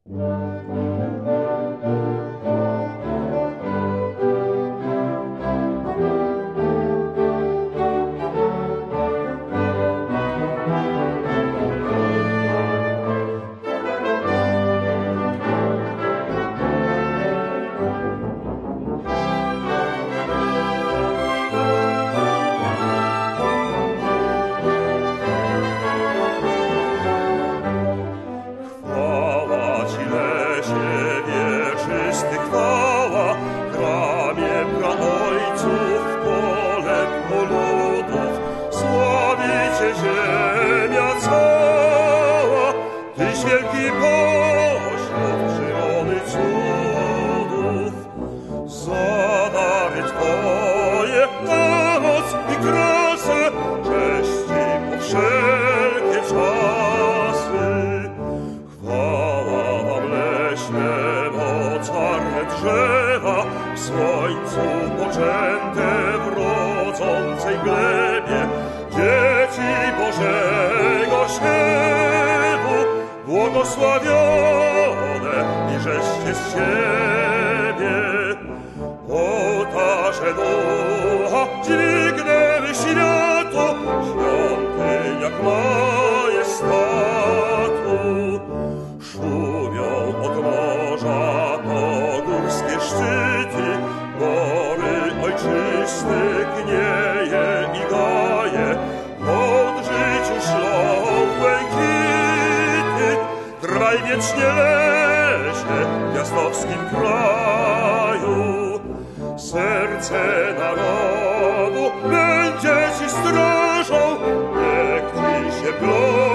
Ziemia cała, Tyś wielki pośród przyrody cudów. Za dary Twoje na moc i krasę, cześć Ci po wszelkie czasy. Chwała Wam leśne, mocarne drzewa, w słońcu poczęte w rodzącej glebie, dzieci Bożego śpiewu, błogosławione i żeście z siebie. Ołtarze ducha dźwignęły światu, świątyń jak majestatu. Szumią od morza po górskie szczyty, gory ojczyzny gnieje i gaje, od życiu szlą błękity. Trwaj wiecznie lesie w piastowskim kraju. Serce narodu będzie Ci strażą, niech Ci się